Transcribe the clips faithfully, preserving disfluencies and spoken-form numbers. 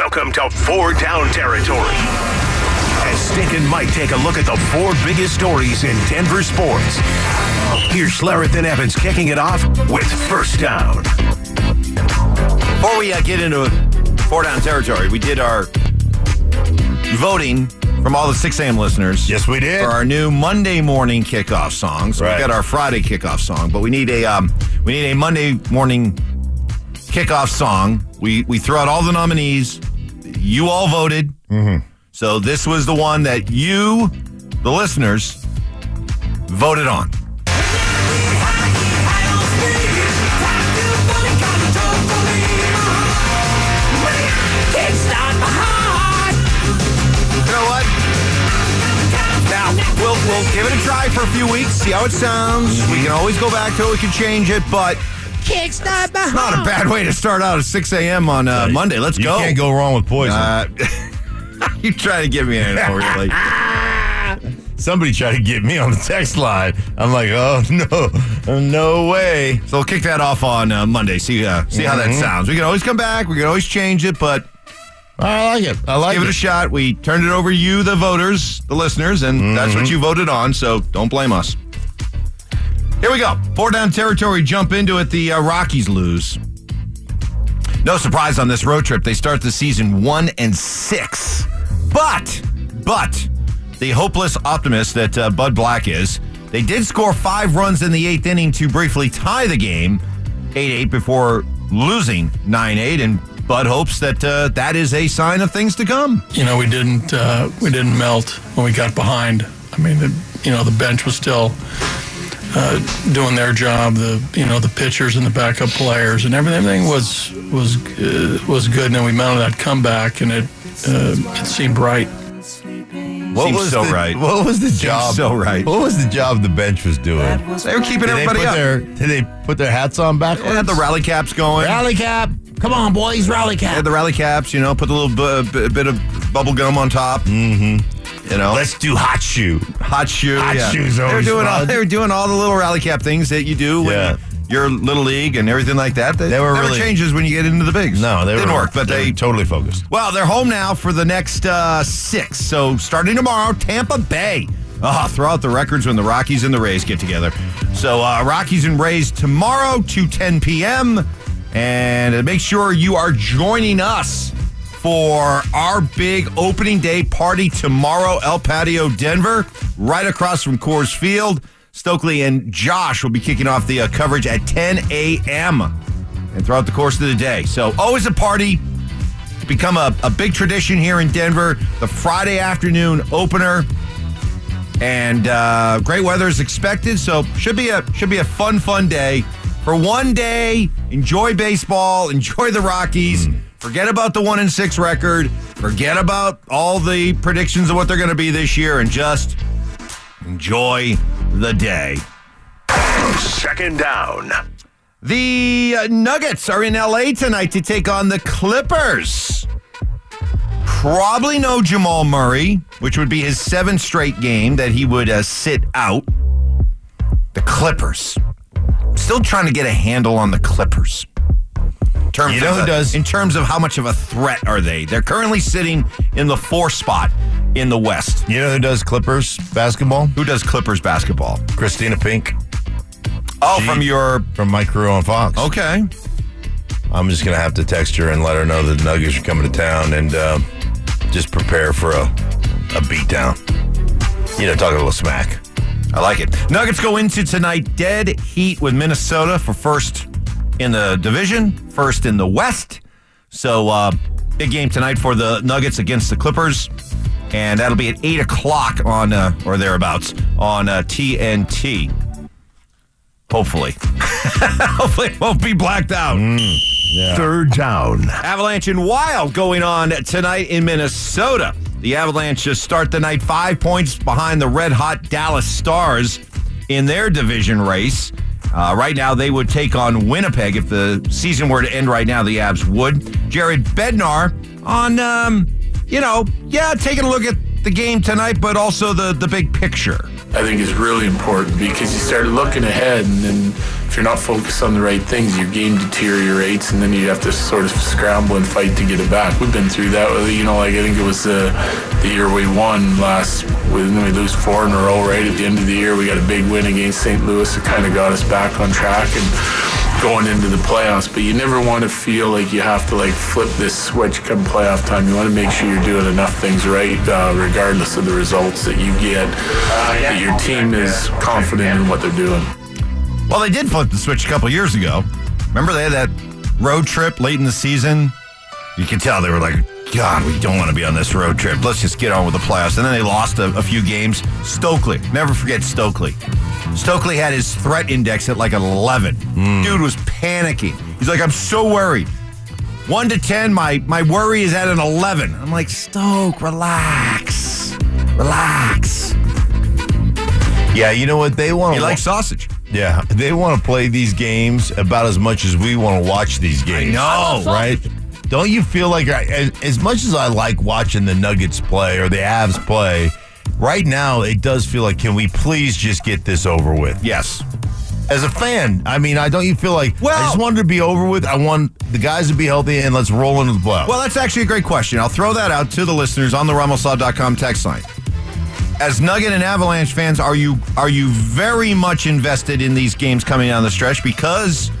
Welcome to Four Down Territory. As Stink and Mike take a look at the four biggest stories in Denver sports. Here's Schlereth and Evans kicking it off with First Down. Before we uh, get into Four Down Territory, we did our voting from all the six a.m. listeners. Yes, we did. For our new Monday morning kickoff song. So right. we got our Friday kickoff song, but we need a um, we need a Monday morning kickoff song. We we threw out all the nominees. You all voted. Mm-hmm. So this was the one that you, the listeners, voted on. You know what? Now, we'll, we'll give it a try for a few weeks, see how it sounds. Mm-hmm. We can always go back to it. We can change it, but Kickstart behind. It's not a bad way to start out at six a.m. on uh, Monday. Let's you go. You can't go wrong with Poison. Uh, you trying to get me in it, really. Somebody tried to get me on the text line. I'm like, oh, no. No way. So we'll kick that off on uh, Monday. See uh, see how mm-hmm. that sounds. We can always come back. We can always change it, but I like it. I like give it. it a shot. We turned it over to you, the voters, the listeners, and mm-hmm. that's what you voted on, so don't blame us. Here we go. Four down territory. Jump into it. The uh, Rockies lose. No surprise on this road trip. They start the season one and six. But, but, the hopeless optimist that uh, Bud Black is, they did score five runs in the eighth inning to briefly tie the game, eight eight, before losing nine eight, and Bud hopes that uh, that is a sign of things to come. You know, we didn't uh, we didn't melt when we got behind. I mean, the, you know, the bench was still uh, doing their job. The you know the pitchers and the backup players and everything, everything was was uh, was good. And then we mounted that comeback, and it uh, it seemed right. What Seems was so the, right. What was the job? so right. What was the job the bench was doing? They were keeping did everybody they put up. Their, did they put their hats on backwards? They had the rally caps going. Rally cap. Come on, boys, rally cap. They had the rally caps, you know, put a little b- b- bit of bubble gum on top. Mm-hmm. You know, let's do hot shoe. Hot shoe. Hot yeah. shoes. They were always doing fun. all. They were doing all the little rally cap things that you do when Yeah. you're little league and everything like that. They, They were never really- changes when you get into the bigs. No, they didn't were, work, but they, they were totally focused. Well, they're home now for the next uh, six. So starting tomorrow, Tampa Bay. Oh, throw out the records when the Rockies and the Rays get together. So uh, Rockies and Rays tomorrow, two ten p.m. And make sure you are joining us for our big opening day party tomorrow, El Patio, Denver, right across from Coors Field. Stokely and Josh will be kicking off the uh, coverage at ten a.m. and throughout the course of the day. So always a party. It's become a, a big tradition here in Denver. The Friday afternoon opener. And uh, great weather is expected, so should be a should be a fun, fun day. For one day, enjoy baseball, enjoy the Rockies. Mm. Forget about the one and six record. Forget about all the predictions of what they're going to be this year, and just enjoy the day. Second down. The uh, Nuggets are in L A tonight to take on the Clippers. Probably no Jamal Murray, which would be his seventh straight game that he would uh, sit out. The Clippers. Still trying to get a handle on the Clippers. In terms You know of who a, does? In terms of how much of a threat are they? They're currently sitting in the fourth spot in the West. You know who does Clippers basketball? Who does Clippers basketball? Christina Pink. Oh, She- from your... From my crew on Fox. Okay. I'm just going to have to text her and let her know that the Nuggets are coming to town and uh, just prepare for a, a beatdown. You know, talk a little smack. I like it. Nuggets go into tonight dead heat with Minnesota for first in the division, first in the West. So, uh, big game tonight for the Nuggets against the Clippers. And that'll be at eight o'clock on, uh, or thereabouts, on uh, T N T. Hopefully. Hopefully it won't be blacked out. Mm, yeah. Third down. Avalanche and Wild going on tonight in Minnesota. The Avalanche just start the night five points behind the red-hot Dallas Stars in their division race. Uh, right now, they would take on Winnipeg. If the season were to end right now, the Avs would. Jared Bednar on, um, you know, yeah, taking a look at the game tonight, but also the, the big picture. I think is really important because you start looking ahead, and then if you're not focused on the right things, your game deteriorates, and then you have to sort of scramble and fight to get it back. We've been through that. You know, like I think it was the the year we won last. When we lose four in a row right at the end of the year, we got a big win against Saint Louis that kind of got us back on track and going into the playoffs. But you never want to feel like you have to like flip this switch come playoff time. You want to make sure you're doing enough things right, uh, regardless of the results that you get, that your team is confident in what they're doing. Well, they did flip the switch a couple years ago. Remember they had that road trip late in the season? You could tell they were like, God, we don't want to be on this road trip. Let's just get on with the playoffs. And then they lost a, a few games. Stokely. Never forget Stokely. Stokely had his threat index at like eleven. Mm. Dude was panicking. He's like, I'm so worried. one to ten, my, my worry is at an eleven. I'm like, Stoke, relax. Relax. Yeah, you know what? They want He to... likes sausage. Yeah, they want to play these games about as much as we want to watch these games. I know. Right? Don't you feel like, as, as much as I like watching the Nuggets play or the Avs play, right now it does feel like, can we please just get this over with? Yes. As a fan, I mean, I don't you feel like, well, I just wanted to be over with. I want the guys to be healthy, and let's roll into the playoffs. Well, that's actually a great question. I'll throw that out to the listeners on the Rumelsaw dot com text line. As Nugget and Avalanche fans, are you are you very much invested in these games coming down the stretch because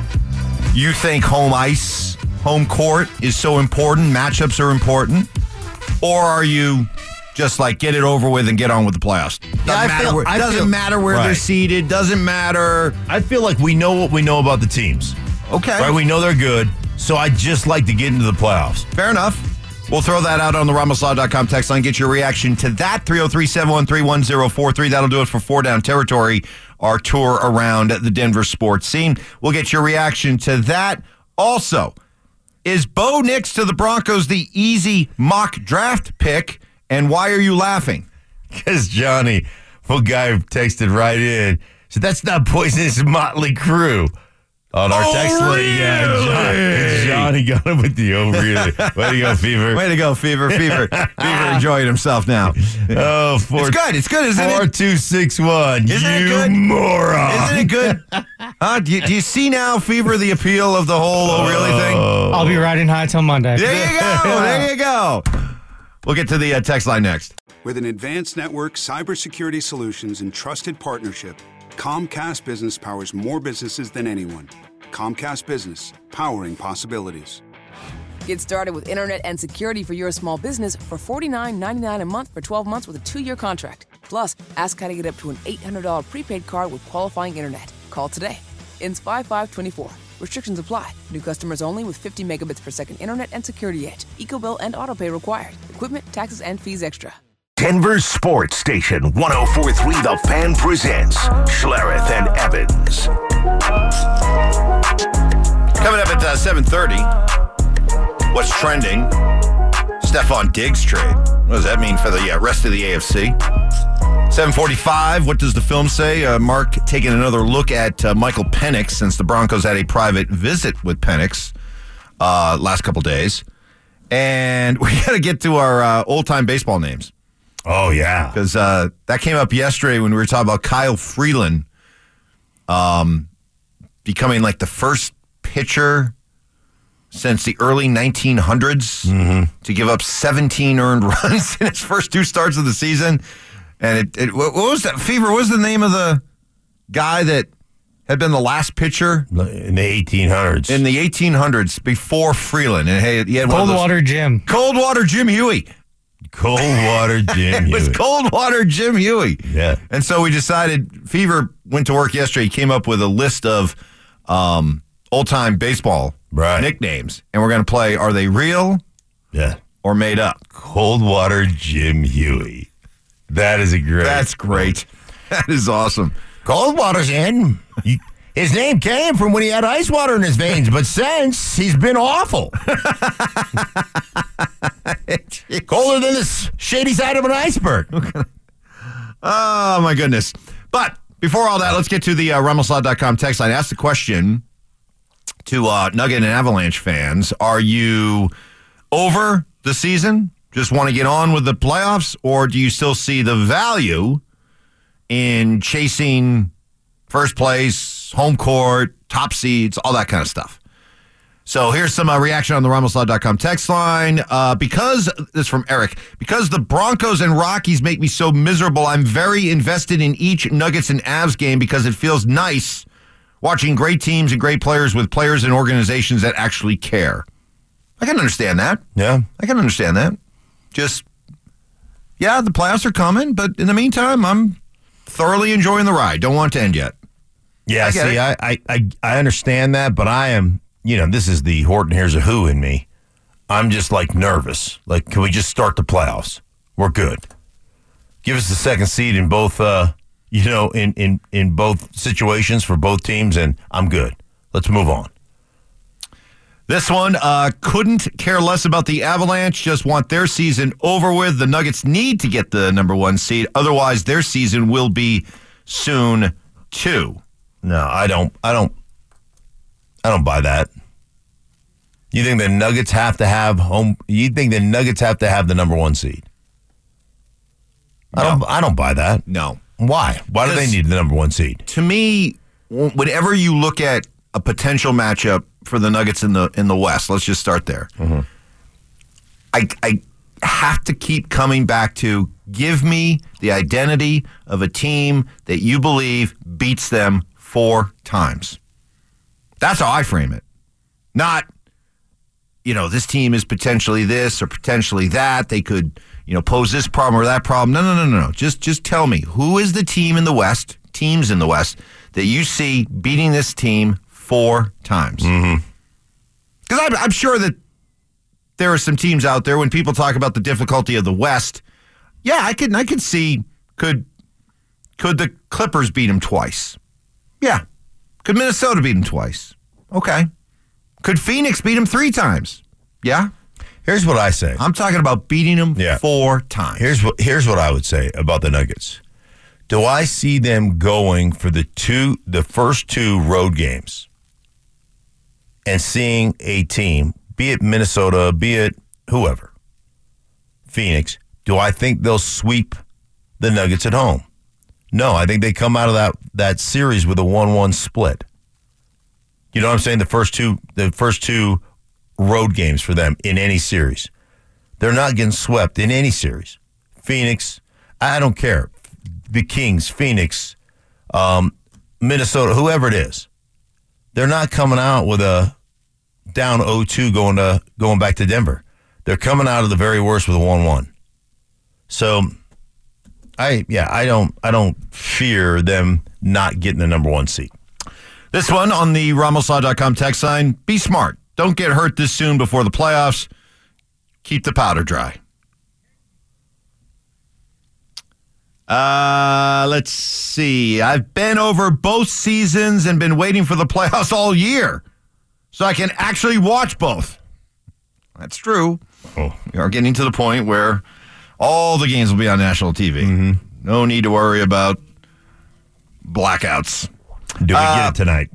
you think home ice, home court is so important, matchups are important? Or are you just like, get it over with and get on with the playoffs? Doesn't, Yeah, I matter, feel- where, I doesn't feel- matter where right. they're seated, doesn't matter. I feel like we know what we know about the teams. Okay. Right? We know they're good, so I just like to get into the playoffs. Fair enough. We'll throw that out on the Rumelsaw dot com text line. Get your reaction to that. three oh three, seven one three, one oh four three. That'll do it for Four Down Territory, our tour around the Denver sports scene. We'll get your reaction to that. Also, is Bo Nix to the Broncos the easy mock draft pick? And why are you laughing? Because Johnny, one guy texted right in, said, that's not Poisonous Motley Crue. On our Oh, text line, yeah, really? John, Johnny got him with the oh, really. Way to go, Fever. Way to go, Fever. Fever. Fever enjoying himself now. Oh, four, It's good. It's good, isn't four, it? two, six, one. Isn't it you good? moron. Isn't it good? Huh? Do you, do you see now, Fever, the appeal of the whole oh really thing? I'll be riding high till Monday. There you go. There you go. We'll get to the uh, text line next. With an advanced network, cybersecurity solutions, and trusted partnership, Comcast Business powers more businesses than anyone. Comcast Business, powering possibilities. Get started with internet and security for your small business for forty-nine ninety-nine a month for twelve months with a two-year contract. Plus, ask how to get up to an eight hundred dollars prepaid card with qualifying internet. Call today. Ends five five twenty-four. Restrictions apply. New customers only with fifty megabits per second internet and security edge. EcoBill and autopay required. Equipment, taxes, and fees extra. Denver's sports station, one oh four three The Fan presents Schlereth and Evans. Coming up at uh, seven thirty, what's trending? Stephon Diggs trade. What does that mean for the uh, rest of the A F C? seven forty-five, what does the film say? Uh, Mark taking another look at uh, Michael Penix since the Broncos had a private visit with Penix uh, last couple days. And we got to get to our uh, old-time baseball names. Oh, yeah. Because uh, that came up yesterday when we were talking about Kyle Freeland um, becoming like the first pitcher since the early nineteen hundreds mm-hmm. to give up seventeen earned runs in his first two starts of the season. And it, it what was that? Fever, what was the name of the guy that had been the last pitcher? In the eighteen hundreds. In the eighteen hundreds before Freeland. And hey, he had one of those, Coldwater Jim. Coldwater Jim Huey. Coldwater Jim It was Hewitt. Coldwater Jim Huey. Yeah. And so we decided, Fever went to work yesterday, he came up with a list of um, old-time baseball Right. nicknames. And we're going to play, are they real Yeah. or made up? Coldwater Jim Huey. That is a great. That's great. That is awesome. Coldwater's in. He- His name came from when he had ice water in his veins, but since, he's been awful. Colder than the shady side of an iceberg. Oh, my goodness. But before all that, let's get to the uh, Rumelsaw dot com text line. Ask the question to uh, Nugget and Avalanche fans. Are you over the season? Just want to get on with the playoffs? Or do you still see the value in chasing first place, playoffs, home court, top seeds, all that kind of stuff. So here's some uh, reaction on the Ramos Law dot com text line. Uh, because, this is from Eric, because the Broncos and Rockies make me so miserable, I'm very invested in each Nuggets and Avs game because it feels nice watching great teams and great players with players and organizations that actually care. I can understand that. Yeah. I can understand that. Just, yeah, the playoffs are coming, but in the meantime, I'm thoroughly enjoying the ride. Don't want it to end yet. Yeah, I get see, it. I, I, I, I understand that, but I am, you know, this is the Horton Hears a Who in me. I'm just, like, nervous. Like, can we just start the playoffs? We're good. Give us the second seed in both, uh, you know, in, in, in both situations for both teams, and I'm good. Let's move on. This one, uh, couldn't care less about the Avalanche, just want their season over with. The Nuggets need to get the number one seed. Otherwise, their season will be soon, too. No, I don't, I don't, I don't buy that. You think the Nuggets have to have home, you think the Nuggets have to have the number one seed? I No. don't, I don't buy that. No. Why? Why do they Because- need the number one seed? To me, whenever you look at a potential matchup for the Nuggets in the in the West, let's just start there. Mm-hmm. I, I have to keep coming back to give me the identity of a team that you believe beats them four times. That's how I frame it. Not, you know, this team is potentially this or potentially that. They could, you know, pose this problem or that problem. No, no, no, no, no. Just, just tell me, who is the team in the West, teams in the West, that you see beating this team four times? Because mm-hmm. I'm, I'm sure that there are some teams out there when people talk about the difficulty of the West. Yeah, I could, I could see could could the Clippers beat them twice? Yeah. Could Minnesota beat them twice? Okay. Could Phoenix beat them three times? Yeah. Here's what I say. I'm talking about beating them Yeah. four times. Here's what here's what I would say about the Nuggets. Do I see them going for the two the first two road games and seeing a team, be it Minnesota, be it whoever, Phoenix, do I think they'll sweep the Nuggets at home? No, I think they come out of that, that series with a one one split. You know what I'm saying? The first two the first two road games for them in any series. They're not getting swept in any series. Phoenix, I don't care. The Kings, Phoenix, um, Minnesota, whoever it is. They're not coming out with a down oh two going to going back to Denver. They're coming out of the very worst with a one one. So I yeah, I don't I don't fear them not getting the number one seed. This one on the Ramos Law dot com text line, be smart. Don't get hurt this soon before the playoffs. Keep the powder dry. Uh, let's see. I've been over both seasons and been waiting for the playoffs all year so I can actually watch both. That's true. Oh. We are getting to the point where all the games will be on national T V. Mm-hmm. No need to worry about blackouts. Do we Uh, get it tonight?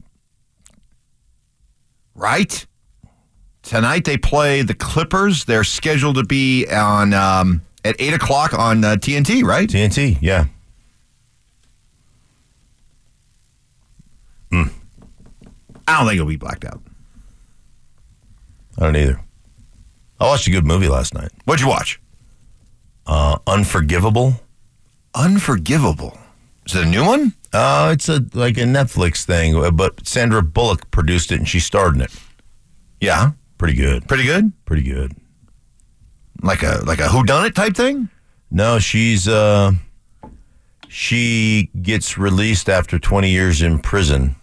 Right? Tonight they play the Clippers. They're scheduled to be on um, at eight o'clock on uh, T N T, right? T N T, yeah. I don't think it'll be blacked out. I don't either. I watched a good movie last night. What'd you watch? Uh, Unforgivable. Unforgivable. Is it a new one? Uh, it's a like a Netflix thing, but Sandra Bullock produced it and she starred in it. Yeah. Pretty good. Pretty good? Pretty good. Like a like a whodunit type thing? No, she's uh, she gets released after twenty years in prison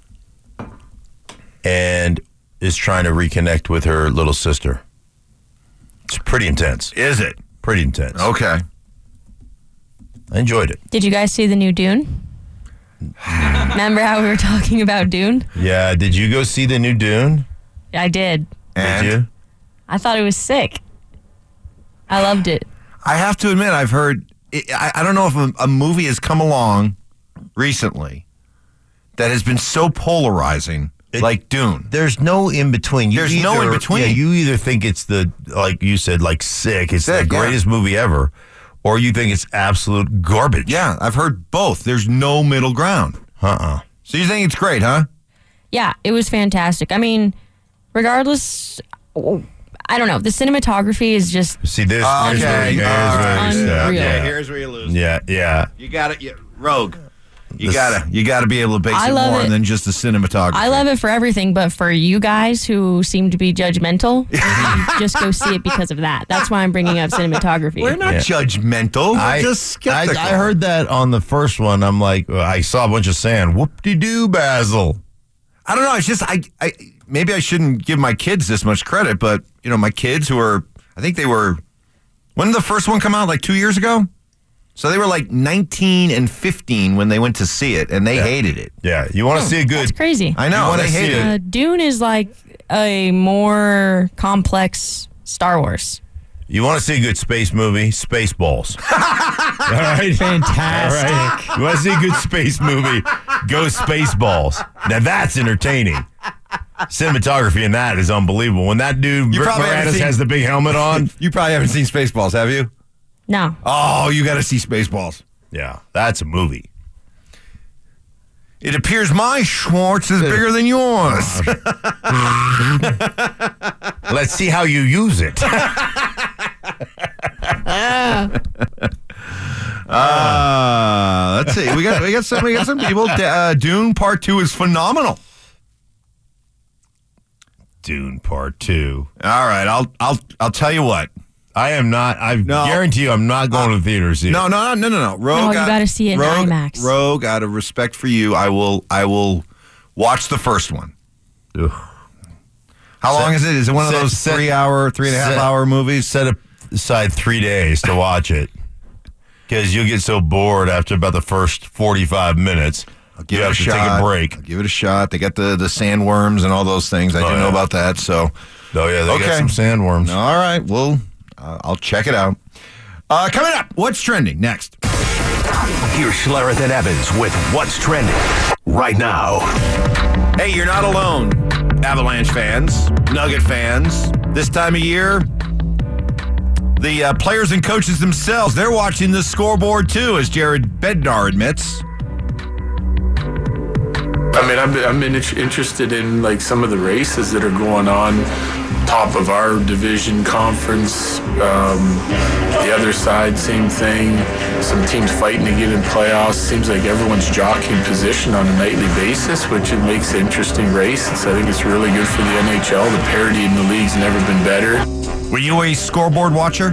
and is trying to reconnect with her little sister. It's pretty intense. Is it? Pretty intense. Okay. I enjoyed it. Did you guys see the new Dune? Remember how we were talking about Dune? Yeah. Did you go see the new Dune? I did. And Did you? I thought it was sick. I loved it. I have to admit, I've heard, I, I don't know if a, a movie has come along recently that has been so polarizing, It- like Dune. There's no in between. You There's no in between. Yeah, you either think it's the, like you said, like sick, it's Sick, the yeah. greatest movie ever, or you think it's absolute garbage. Yeah, I've heard both. There's no middle ground. Uh-uh. So you think it's great, huh? Yeah, it was fantastic. I mean, regardless, I don't know. The cinematography is just See this? Okay. Here's where, here's All where right. you stop. Unreal. Yeah, here's where you lose. Yeah, yeah. You got it. Yeah, Rogue. You This- gotta, you gotta be able to base I it love more it. than just the cinematography. I love it for everything, but for you guys who seem to be judgmental, maybe just go see it because of that. That's why I'm bringing up cinematography. We're not Yeah. judgmental. We're I, just I, skeptical. I heard that on the first one. I'm like, I saw a bunch of sand. Whoop-de-doo, Basil. I don't know. It's just I, I. Maybe I shouldn't give my kids this much credit, but you know, my kids who are, I think they were. When did the first one come out? Like two years ago. So they were like nineteen and fifteen when they went to see it, and they Yeah. hated it. Yeah, you want to see a good... That's crazy. I know. You wanna They see hated it. it. Uh, Dune is like a more complex Star Wars. You want to see a good space movie? Spaceballs. All right? Fantastic. All right. You want to see a good space movie? Go Spaceballs. Now that's entertaining. Cinematography in that is unbelievable. When that dude, You Rick probably haven't Moranis, seen- has the big helmet on. You probably haven't seen Spaceballs, have you? No. Oh, you got to see Spaceballs. Yeah, that's a movie. It appears my Schwartz is bigger than yours. Let's see how you use it. Uh, let's see. We got we got some we got some people. Uh, Dune Part Two is phenomenal. Dune Part Two. All right, I'll I'll I'll tell you what. I am not. I No. guarantee you, I'm not going to the theater to see No, it. no, no, no, no. Rogue, No, you out- gotta see it in Rogue, IMAX. Rogue, out of respect for you, I will I will watch the first one. Ugh. How Set- long is it? Is it one of set- those set- three hour, three and a half set- hour movies? Set aside three days to watch it because you'll get so bored after about the first forty-five minutes. I'll give you it have a to shot. take a break. I'll give it a shot. They got the the sandworms and all those things. I Oh, do know yeah. about that. So, Oh yeah, they Okay. got some sandworms. all right. Well, uh, I'll check it out. Uh, coming up, what's trending next? Here's Schlereth and Evans with What's Trending right now. Hey, you're not alone, Avalanche fans, Nugget fans. This time of year, the uh, players and coaches themselves, they're watching the scoreboard too, as Jared Bednar admits. I mean, I'm, I'm in, interested in like some of the races that are going on, top of our division conference. Um, the other side, same thing. Some teams fighting to get in playoffs. Seems like everyone's jockeying position on a nightly basis, which it makes an interesting race. So I think it's really good for the N H L. The parity in the league's never been better. Were you a scoreboard watcher?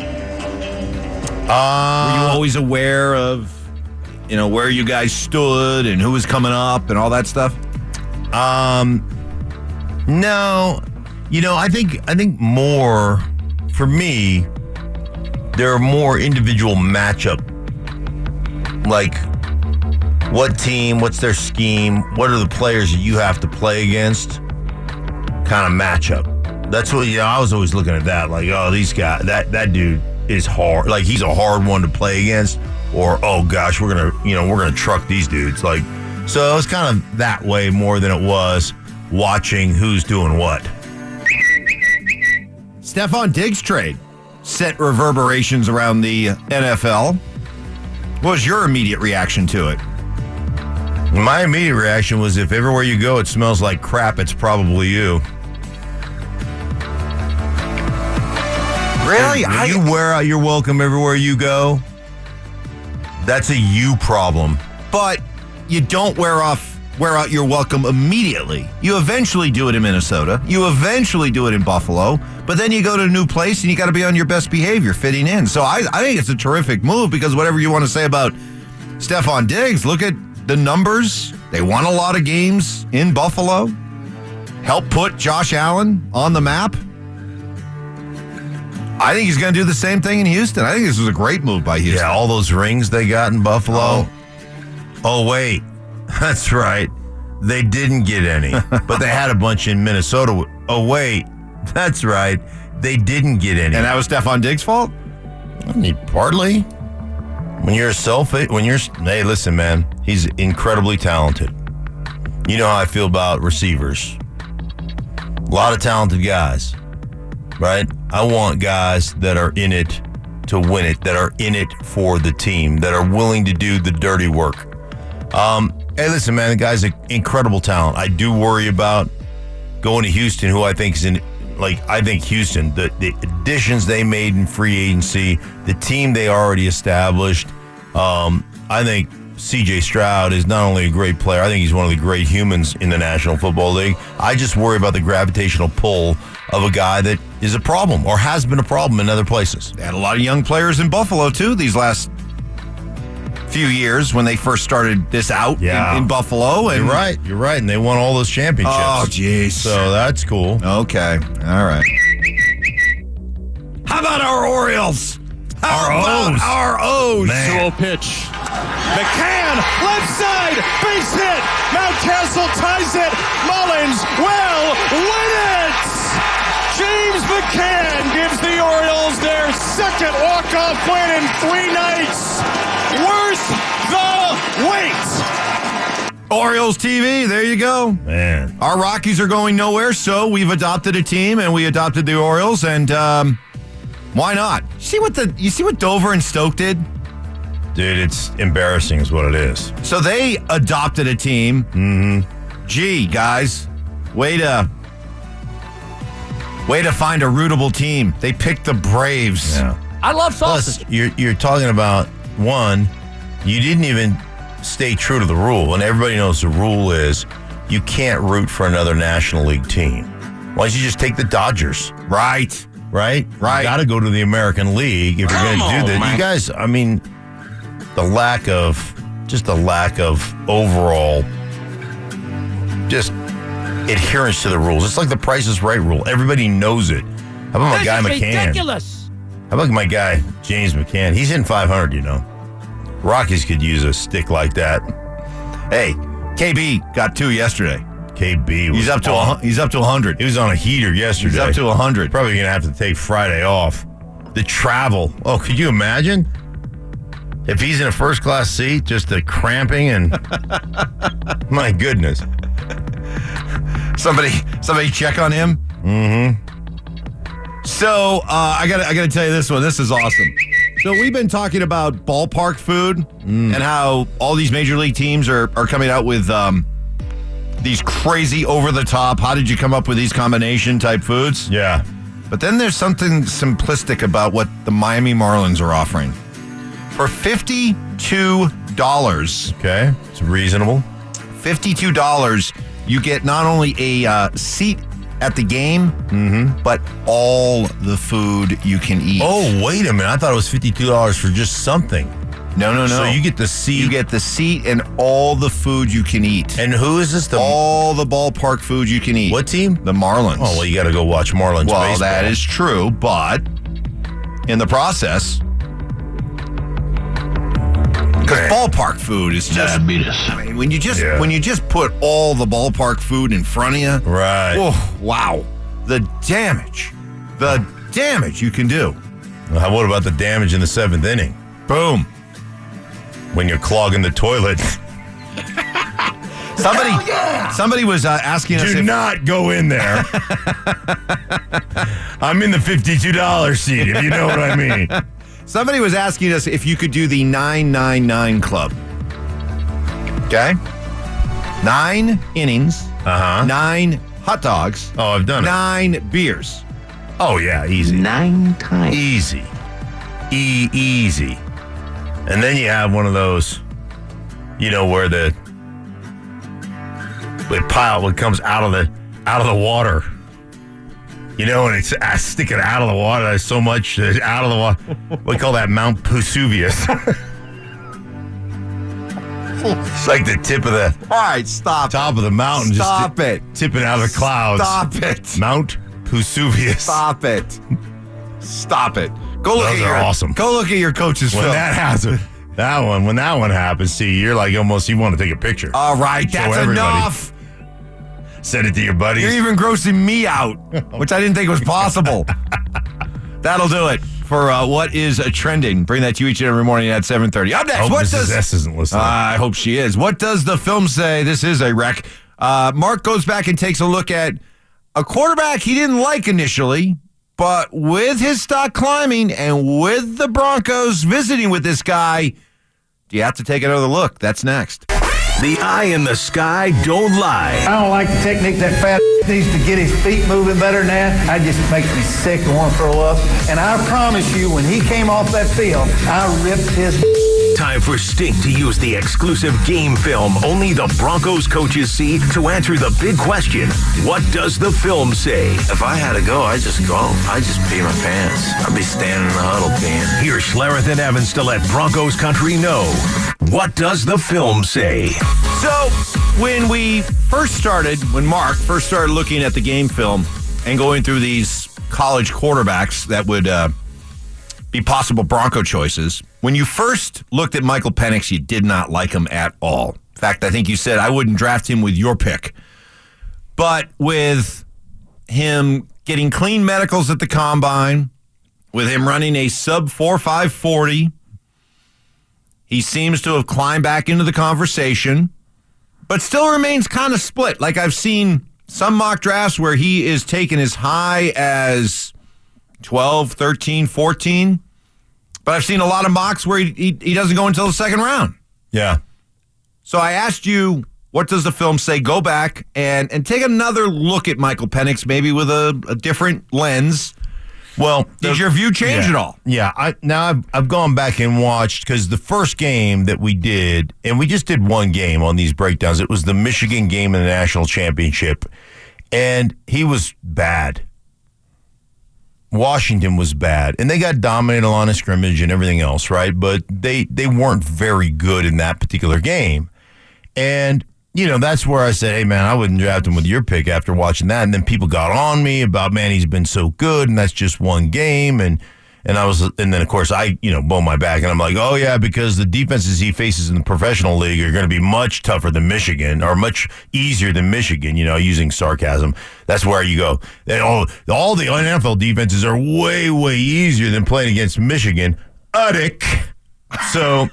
Uh, Were you always aware of, you know, where you guys stood and who was coming up and all that stuff? Um, no, you know, I think I think more for me. There are more individual matchup, like what team, what's their scheme, what are the players that you have to play against, kind of matchup. That's what you know. I was always looking at that, like, oh, these guys, that that dude is hard, like he's a hard one to play against, or oh gosh, we're gonna, you know, we're gonna truck these dudes, like. So it was kind of that way more than it was watching who's doing what. Stephon Diggs trade sent reverberations around the N F L. What was your immediate reaction to it? My immediate reaction was if everywhere you go it smells like crap, it's probably you. Really? When you wear out your welcome everywhere you go, that's a you problem. But you don't wear off wear out your welcome immediately. You eventually do it in Minnesota. You eventually do it in Buffalo. But then you go to a new place and you got to be on your best behavior fitting in. So I, I think it's a terrific move because whatever you want to say about Stephon Diggs, look at the numbers. They won a lot of games in Buffalo. Helped put Josh Allen on the map. I think he's going to do the same thing in Houston. I think this was a great move by Houston. Yeah, all those rings they got in Buffalo. Oh. Oh, wait. That's right. They didn't get any, but they had a bunch in Minnesota. Oh, wait. That's right. They didn't get any. And that was Stephon Diggs' fault? I mean, partly. When you're a self, when you're, hey, listen, man, he's incredibly talented. You know how I feel about receivers. A lot of talented guys, right? I want guys that are in it to win it, that are in it for the team, that are willing to do the dirty work. Um, Hey, listen, man, the guy's an incredible talent. I do worry about going to Houston, who I think is in, like, I think Houston, the, the additions they made in free agency, the team they already established. Um, I think C J Stroud is not only a great player, I think he's one of the great humans in the National Football League. I just worry about the gravitational pull of a guy that is a problem or has been a problem in other places. They had a lot of young players in Buffalo, too, these last few years when they first started this out Yeah. in, in Buffalo. And You're right. You're right. And they won all those championships. Oh, jeez. So that's cool. Okay. All right. How about our Orioles? How Our about O's. our O's? Man. Pitch. McCann, left side, base hit. Mountcastle ties it. Mullins will win it. James McCann gives the Orioles their second walk-off win in three nights. Worth the wait. Orioles T V, there you go. Man. Our Rockies are going nowhere, so we've adopted a team, and we adopted the Orioles, and um, why not? See what the you see what Dover and Stoke did? Dude, it's embarrassing is what it is. So they adopted a team. Mm-hmm. Gee, guys, way to way to find a rootable team. They picked the Braves. Yeah. I love sausage. Plus, you're, you're talking about, one, you didn't even stay true to the rule, and everybody knows the rule is you can't root for another National League team. Why don't you just take the Dodgers? Right. Right? Right. You got to go to the American League if you're going to do on, that. man. You guys, I mean, the lack of, just the lack of overall, just adherence to the rules. It's like the Price is Right rule. Everybody knows it. How about my guy McCann? Ridiculous. How about my guy, James McCann? He's in five hundred, you know. Rockies could use a stick like that. Hey, K B got two yesterday. K B was He's up to on, a, he's up to one hundred. He was on a heater yesterday. He's up to one hundred. Probably going to have to take Friday off. The travel. Oh, could you imagine? If he's in a first-class seat, just the cramping and... my goodness. Somebody, somebody check on him. Mm-hmm. So uh, I got, I got to tell you this one. This is awesome. So we've been talking about ballpark food Mm. and how all these major league teams are are coming out with um, these crazy over the top. How did you come up with these combination type foods? Yeah. But then there's something simplistic about what the Miami Marlins are offering. For fifty-two dollars, Okay. It's reasonable. fifty-two dollars, you get not only a uh, seat at the game, Mm-hmm. but all the food you can eat. Oh, wait a minute. I thought it was fifty-two dollars for just something. no, no, no. So you get the seat. You get the seat and all the food you can eat. And who is this? The all the ballpark food you can eat. What team? The Marlins. Oh, well, you got to go watch Marlins Well, baseball. that is true, but in the process, because Man. ballpark food is just. Diabetes. I mean, when you just Yeah. when you just put all the ballpark food in front of you, Right. oh wow, the damage, the damage you can do. Well, what about the damage in the seventh inning? Boom. When you're clogging the toilet. Somebody, somebody was uh, asking us Do if, not go in there. I'm in the fifty-two dollars seat, if you know what I mean. somebody was asking us if you could do the nine nine nine club. Okay, nine innings, Uh-huh. nine hot dogs, Oh, I've done it. nine beers. Oh, yeah, easy. Nine times. Easy. E easy. And then you have one of those, you know, where the, the pile what comes out of the out of the water. You know, and it's uh, sticking out of the water. There's so much uh, out of the water. We call that Mount Vesuvius. It's like the tip of the All right, stop. top of the mountain, Stop just it. tipping out of the clouds. Stop it. Mount Vesuvius. Stop it. Stop it. Go look Those at your are awesome. Go look at your coach's When film. that happens, that one, when that one happens, see, you're like almost you want to take a picture. All right, Show that's everybody. enough. Send it to your buddies. You're even grossing me out, which I didn't think was possible. That'll do it for uh, what is uh, trending. Bring that to you each and every morning at seven thirty. Up next, Hope what Missus does S isn't listening. Uh, I hope she is. What does the film say? This is a wreck. Uh, Mark goes back and takes a look at a quarterback he didn't like initially, but with his stock climbing and with the Broncos visiting with this guy, do you have to take another look? That's next. The eye in the sky don't lie. I don't like the technique that fat needs to get his feet moving better than that. That just makes me sick and want to throw up. And I promise you, when he came off that field, I ripped his... Time for Stink to use the exclusive game film only the Broncos coaches see to answer the big question, what does the film say? If I had to go, I'd just go. I'd just pee my pants. I'd be standing in the huddle peeing. Here's Schlereth and Evans to let Broncos country know, what does the film say? So, when we first started, when Mark first started looking at the game film and going through these college quarterbacks that would uh, be possible Bronco choices, when you first looked at Michael Penix, you did not like him at all. In fact, I think you said I wouldn't draft him with your pick. But with him getting clean medicals at the combine, with him running a sub four five forty, he seems to have climbed back into the conversation, but still remains kind of split. Like I've seen some mock drafts where he is taken as high as twelve, thirteen, fourteen. But I've seen a lot of mocks where he, he, he doesn't go until the second round. Yeah. So I asked you, what does the film say? Go back and, and take another look at Michael Penix, maybe with a, a different lens. Well, did the, your view change yeah, at all? Yeah. I, now I've, I've gone back and watched, because the first game that we did, and we just did one game on these breakdowns, it was the Michigan game in the national championship, and he was bad. Washington was bad, and they got dominated on a scrimmage and everything else, right? But they they weren't very good in that particular game. And, you know, that's where I said, hey, man, I wouldn't draft him with your pick after watching that. And then people got on me about, man, he's been so good, and that's just one game. And and I was, and then, of course, I, you know, blow my back, and I'm like, oh, yeah, because the defenses he faces in the professional league are going to be much tougher than Michigan, or much easier than Michigan, you know, using sarcasm. That's where you go. They, oh, all the N F L defenses are way, way easier than playing against Michigan. Uddick. So,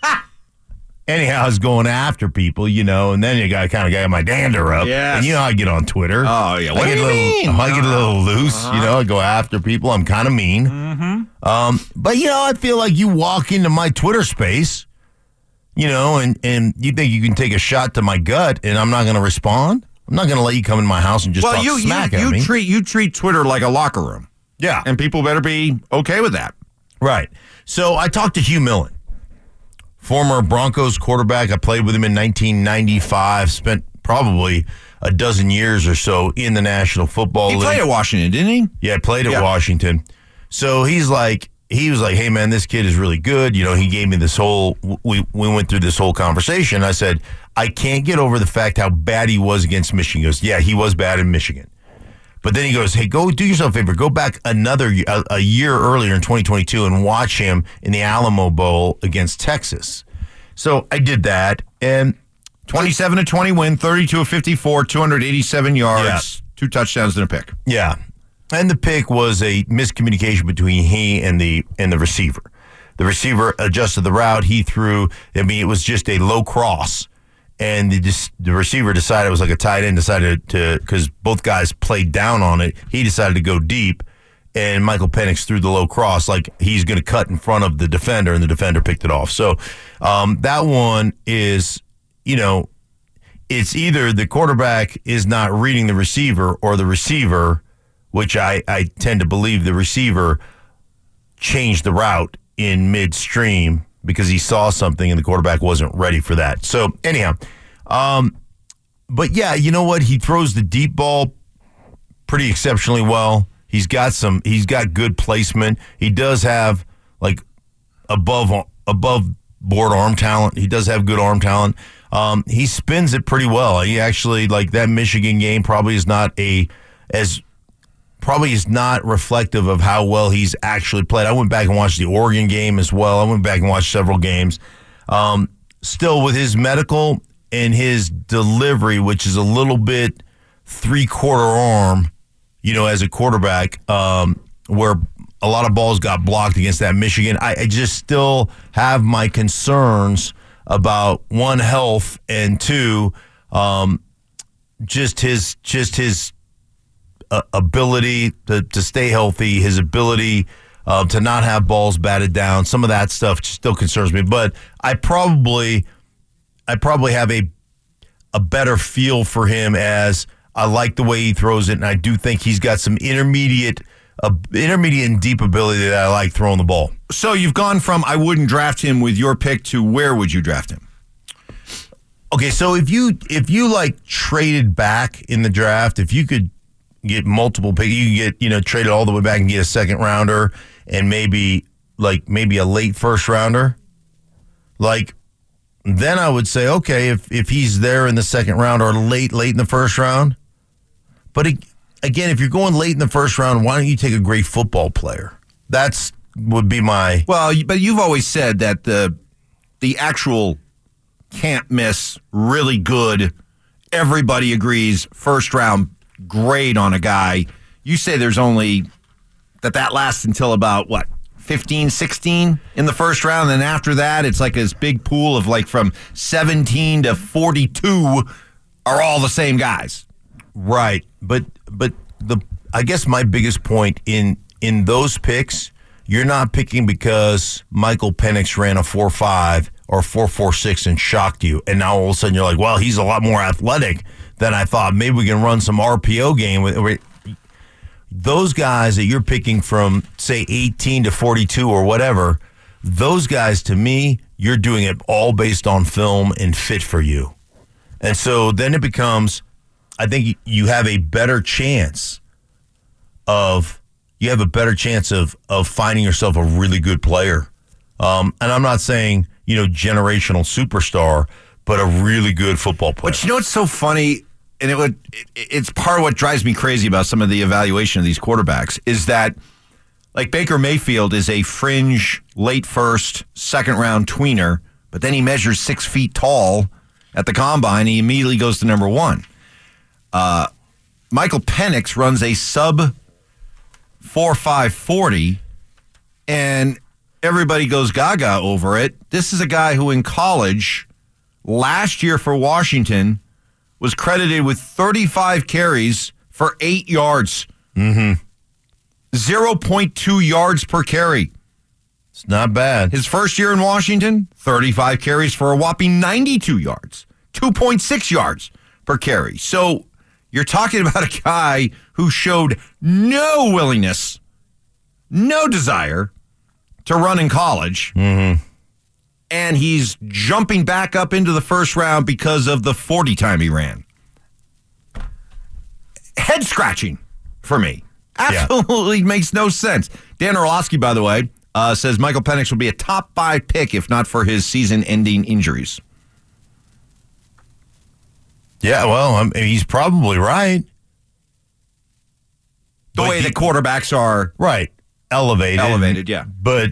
anyhow, I was going after people, you know, and then you got kind of got my dander up. Yes. And you know how I get on Twitter. Oh, yeah. What I do get you a little, mean? I get a little loose, Uh-huh. you know, I go after people. I'm kind of mean. Mm-hmm. Um, but, you know, I feel like you walk into my Twitter space, you know, and, and you think you can take a shot to my gut, and I'm not going to respond? I'm not going to let you come in my house and just Well, talk you, smack you, at you me. treat you treat Twitter like a locker room. Yeah. And people better be okay with that. Right. So I talked to Hugh Millen, former Broncos quarterback. I played with him in nineteen ninety-five, spent probably a dozen years or so in the National Football He League. played at Washington, didn't he? Yeah, played at Yeah. Washington. So he's like, he was like, hey, man, this kid is really good. You know, he gave me this whole, we, we went through this whole conversation. I said, I can't get over the fact how bad he was against Michigan. He goes, yeah, he was bad in Michigan. But then he goes, hey, go do yourself a favor. Go back another a, a year earlier in twenty twenty-two and watch him in the Alamo Bowl against Texas. So I did that. And twenty-seven to twenty win, thirty-two of fifty-four, two hundred eighty-seven yards, Yeah. two touchdowns and a pick. yeah. And the pick was a miscommunication between he and the and the receiver. The receiver adjusted the route. He threw, I mean, it was just a low cross. And the, the receiver decided it was like a tight end, decided to, because both guys played down on it, he decided to go deep. And Michael Penix threw the low cross like he's going to cut in front of the defender, and the defender picked it off. So um, that one is, you know, it's either the quarterback is not reading the receiver, or the receiver, which I, I tend to believe the receiver changed the route in midstream because he saw something and the quarterback wasn't ready for that. So anyhow, um, but yeah, you know what? He throws the deep ball pretty exceptionally well. He's got some, he's got good placement. He does have like above, above board arm talent. He does have good arm talent. Um, he spins it pretty well. He actually, like that Michigan game probably is not a, as, probably is not reflective of how well he's actually played. I went back and watched the Oregon game as well. I went back and watched several games. Um, still with his medical and his delivery, which is a little bit three-quarter arm, you know, as a quarterback, um, where a lot of balls got blocked against that Michigan. I, I just still have my concerns about, one, health, and two, um, just his just his uh, ability to, to stay healthy, his ability uh, to not have balls batted down. Some of that stuff still concerns me. But I probably I probably have a a better feel for him as I like the way he throws it, and I do think he's got some intermediate, uh, intermediate and deep ability that I like throwing the ball. So you've gone from I wouldn't draft him with your pick to where would you draft him? Okay, so if you if you like traded back in the draft, if you could get multiple picks, you could get, you know, traded all the way back and get a second rounder and maybe like maybe a late first rounder, like then I would say, okay, if if he's there in the second round or late late in the first round. But again, if you're going late in the first round, why don't you take a great football player? That's would be my well, but you've always said that the the actual can't miss, really good, everybody agrees, first round grade on a guy. You say there's only, that that lasts until about, what, fifteen, sixteen in the first round, and then after that, it's like this big pool of like from seventeen to forty-two are all the same guys. Right, but but the I guess my biggest point in in those picks, you're not picking because Michael Penix ran a four five or four four six and shocked you, and now all of a sudden you're like, well, he's a lot more athletic than I thought. Maybe we can run some R P O game with those guys that you're picking from, say, eighteen to forty-two or whatever. Those guys, to me, you're doing it all based on film and fit for you, and so then it becomes, I think you have a better chance of you have a better chance of of finding yourself a really good player. Um, and I'm not saying, you know, generational superstar, but a really good football player. But you know what's so funny, and it would it, it's part of what drives me crazy about some of the evaluation of these quarterbacks, is that like Baker Mayfield is a fringe late first, second round tweener, but then he measures six feet tall at the combine, and he immediately goes to number one. Uh, Michael Penix runs a sub four five forty, and everybody goes gaga over it. This is a guy who in college last year for Washington was credited with thirty-five carries for eight yards. Mm-hmm. zero point two yards per carry. It's not bad. His first year in Washington, thirty-five carries for a whopping ninety-two yards. two point six yards per carry. So you're talking about a guy who showed no willingness, no desire to run in college. Mm-hmm. And he's jumping back up into the first round because of the forty time he ran. Head scratching for me. Absolutely yeah. Makes no sense. Dan Orlowski, by the way, uh, says Michael Penix will be a top five pick if not for his season-ending injuries. Yeah, well, I mean, he's probably right. The but way he, the quarterbacks are right, elevated, elevated, yeah. But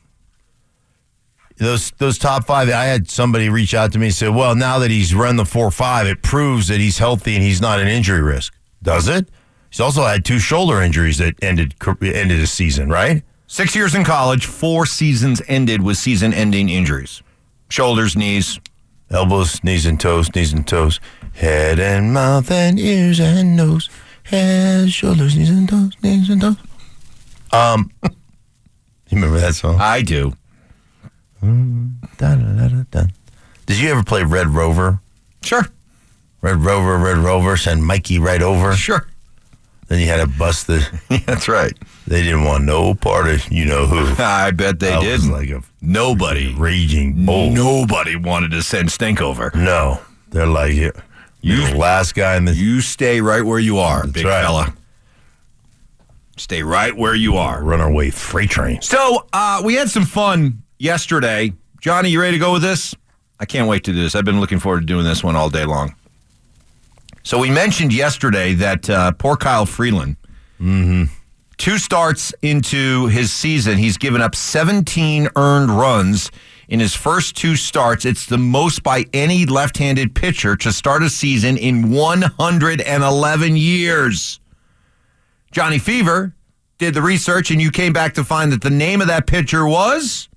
those those top five, I had somebody reach out to me and say, "Well, now that he's run the four five, it proves that he's healthy and he's not an injury risk." Does it? He's also had two shoulder injuries that ended ended his season, right? Six years in college, four seasons ended with season-ending injuries. Shoulders, knees. Elbows, knees and toes, knees and toes. Head and mouth and ears and nose. Head, shoulders, knees and toes, knees and toes. Um, you remember that song? I do. Mm, da, da, da, da. Did you ever play Red Rover? Sure. Red Rover, Red Rover, send Mikey right over? Sure. Then you had to bust the... Yeah, that's right. They didn't want no part of you-know-who. I bet they did. Like a Nobody. Raging bull. Nobody wanted to send Stink over. No. They're like, you the last guy in the... You stay right where you are, that's big right. fella. Stay right where you are. Runaway freight train. So, uh, we had some fun yesterday. Johnny, you ready to go with this? I can't wait to do this. I've been looking forward to doing this one all day long. So we mentioned yesterday that uh, poor Kyle Freeland, mm-hmm. two starts into his season, he's given up seventeen earned runs in his first two starts. It's the most by any left-handed pitcher to start a season in one hundred eleven years. Johnny Fever did the research, and you came back to find that the name of that pitcher was?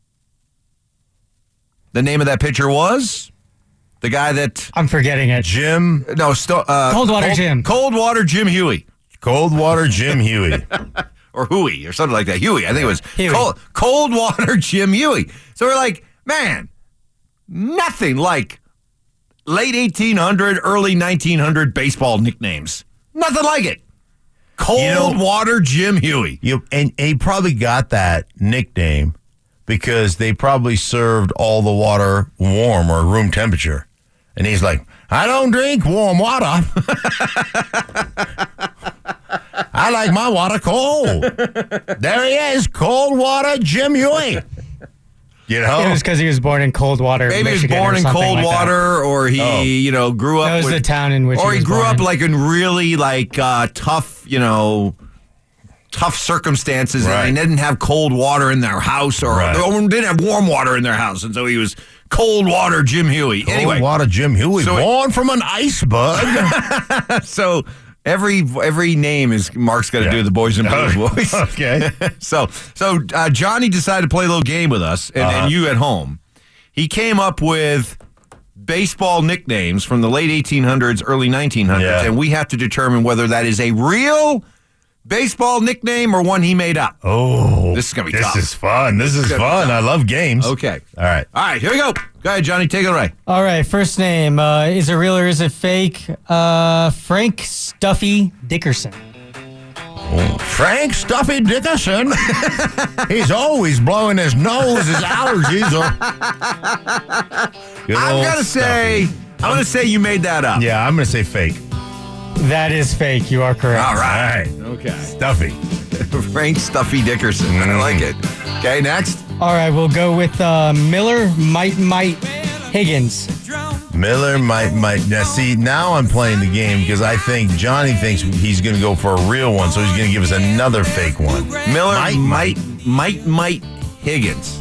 The name of that pitcher was? The guy that... I'm forgetting it. Jim... No, st- uh, Coldwater Cold, Jim. Coldwater Jim Huey. Coldwater Jim Huey. Or Huey, or something like that. Huey, I think it was Cold, Coldwater Jim Huey. So we're like, man, nothing like late eighteen hundred, early nineteen hundred baseball nicknames. Nothing like it. Cold You know- water Jim Huey. You, and, and he probably got that nickname because they probably served all the water warm or room temperature. And he's like, I don't drink warm water. I like my water cold. There he is, cold water Jim Huey. You know? It was because he was born in Coldwater, Maybe he was Michigan, born or in something cold like that. water, or he, Oh. you know, grew up That was with, the town in which or he he was grew born up in. like in really like uh, tough, you know, tough circumstances, Right. and they didn't have cold water in their house, or Right. they didn't have warm water in their house, and so he was cold water Jim Huey. Cold anyway, water Jim Huey, So- born from an iceberg. so every every name is Mark's got to Yeah. do the Boys and Blues voice. Okay. so so uh, Johnny decided to play a little game with us, and, Uh-huh. and you at home. He came up with baseball nicknames from the late eighteen hundreds, early nineteen hundreds, Yeah. and we have to determine whether that is a real baseball nickname or one he made up. Oh, This is gonna be this tough. is fun. This is gonna be fun. tough. I love games. Okay. All right. All right, here we go. Go ahead, Johnny. Take it away. All right, first name. Uh, is it real or is it fake? Uh, Frank Stuffy Dickerson. Frank Stuffy Dickerson. He's always blowing his nose. His allergies are. Good I'm old gonna say. Stuffy. I'm gonna say you made that up. Yeah, I'm gonna say fake. That is fake. You are correct. All right. All right. Okay. Stuffy. Frank Stuffy Dickerson. I like it. Okay, next. All right, we'll go with uh, Miller Might Might Higgins. Miller might might now see now I'm playing the game because I think Johnny thinks he's gonna go for a real one, so he's gonna give us another fake one. Miller Might, might might might Higgins.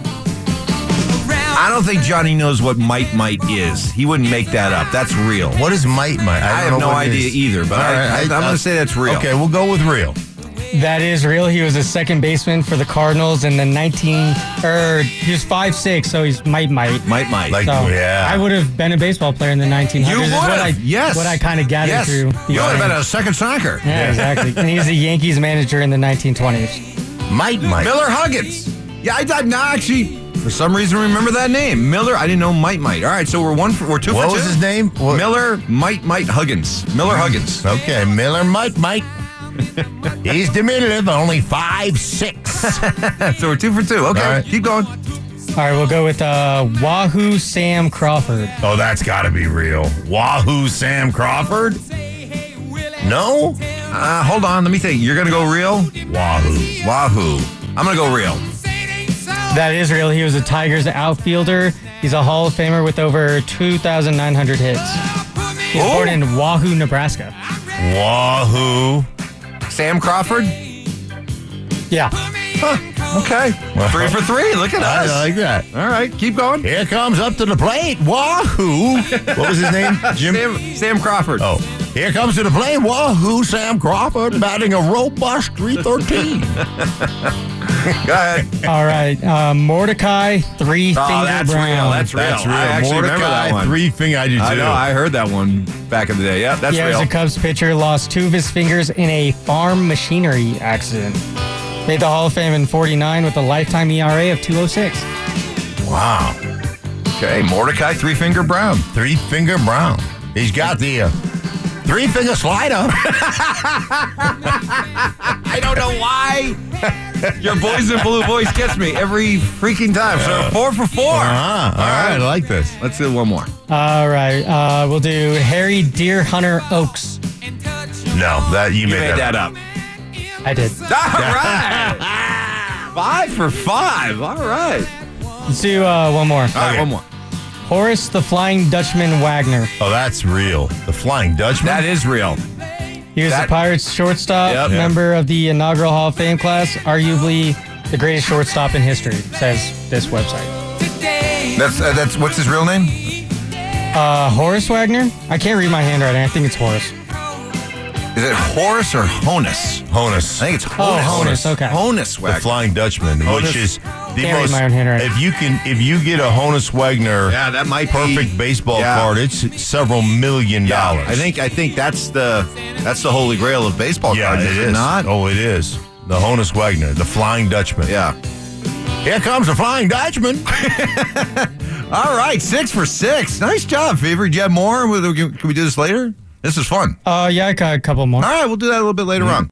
I don't think Johnny knows what might might is. He wouldn't make that up. That's real. What is might might? I, don't have know no what it idea is. either, but All I, right, I, I'm going to say that's real. Okay, we'll go with real. That is real. He was a second baseman for the Cardinals in the nineteen. Or he was five six, so he's might might. Might might. Like, So yeah. I would have been a baseball player in the nineteen You hundreds. would is what I, have. Yes. What I kind of gathered yes. through. these You would have been things. a second soccer. Yeah, exactly. And he was a Yankees manager in the nineteen twenties. Might might. Miller Huggins. Yeah, I thought now actually for some reason remember that name. Miller. I didn't know might might. All right, so we're one for we're two What for was two. his name? What? Miller might might Huggins. Miller Huggins. Okay, Miller might might. He's diminutive, only five six. So we're two for two. Okay, All right. keep going. All right, we'll go with uh, Wahoo Sam Crawford. Oh, that's got to be real. Wahoo Sam Crawford? No? Uh, hold on, let me think. You're gonna go real? Wahoo. Wahoo. I'm gonna go real. That is real. He was a Tigers outfielder. He's a Hall of Famer with over two thousand nine hundred hits. He's Oh. born in Wahoo, Nebraska. Wahoo. Sam Crawford? Yeah. Okay. Three for three. Look at us. I like that. All right, keep going. Here comes up to the plate. Wahoo. What was his name? Jim? Sam, Sam Crawford. Oh. Here comes to the plate. Wahoo Sam Crawford batting a robust three thirteen. Go ahead. All right. Uh, Mordecai Three Finger Oh, that's Brown. real. That's real. That's real. I actually remember Mordecai, that one. three finger. I do too. I know. I heard that one back in the day. Yeah, that's yeah, real. as a Cubs pitcher, lost two of his fingers in a farm machinery accident. Made the Hall of Fame in forty-nine with a lifetime E R A of two oh six. Wow. Okay, Mordecai Three Finger Brown. Three finger Brown. He's got the uh, three finger slider. I don't know why. Your Boys in Blue voice gets me every freaking time. So four for four. Uh-huh. All right. I like this. Let's do one more. All right. Uh, we'll do Harry Deer Hunter Oaks. No, that you, You made, made that up. I did. All right. Five for five. All right. Let's do uh, one more. All right, Okay. one more. Horace the Flying Dutchman Wagner. Oh, that's real. The Flying Dutchman? That is real. He was That- the Pirates shortstop, Yep. member of the inaugural Hall of Fame class, arguably the greatest shortstop in history, says this website. That's uh, that's what's his real name? Uh, Horace Wagner? I can't read my handwriting. I think it's Horace. Is it Horace or Honus? Honus. I think it's Oh, Honus. Honus, okay. Honus The Wagner. Flying Dutchman, Honus. which is the Can't read most. my own handwriting. If you can, if you get a Honus Wagner Yeah, that might be- perfect baseball Yeah. card, it's several million Yeah, dollars. I think I think that's the that's the holy grail of baseball Yeah, cards. it is is. it not? Oh, it is. The Honus Wagner, the Flying Dutchman. Yeah. Here comes the Flying Dutchman. All right, six for six. Nice job, Fever. Do you have more? Can we do this later? This is fun. Uh, yeah, I got a couple more. All right, we'll do that a little bit later mm-hmm. on.